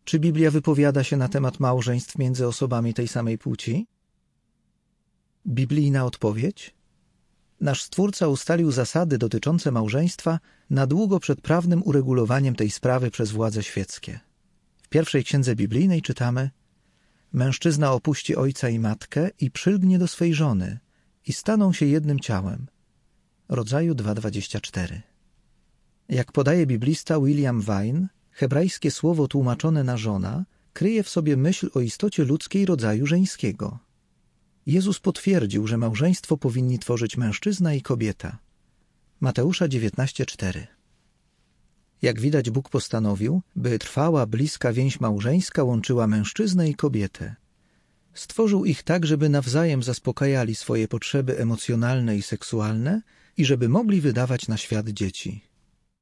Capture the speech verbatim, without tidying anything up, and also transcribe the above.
Czy Biblia wypowiada się na temat małżeństw między osobami tej samej płci? Biblijna odpowiedź? Nasz Stwórca ustalił zasady dotyczące małżeństwa na długo przed prawnym uregulowaniem tej sprawy przez władze świeckie. W pierwszej księdze biblijnej czytamy: mężczyzna opuści ojca i matkę i przylgnie do swej żony i staną się jednym ciałem. Rodzaju dwa dwadzieścia cztery. Jak podaje biblista William Vine, hebrajskie słowo tłumaczone na żona kryje w sobie myśl o istocie ludzkiej rodzaju żeńskiego. Jezus potwierdził, że małżeństwo powinni tworzyć mężczyzna i kobieta. Mateusza dziewiętnaście cztery. Jak widać, Bóg postanowił, by trwała, bliska więź małżeńska łączyła mężczyznę i kobietę. Stworzył ich tak, żeby nawzajem zaspokajali swoje potrzeby emocjonalne i seksualne i żeby mogli wydawać na świat dzieci.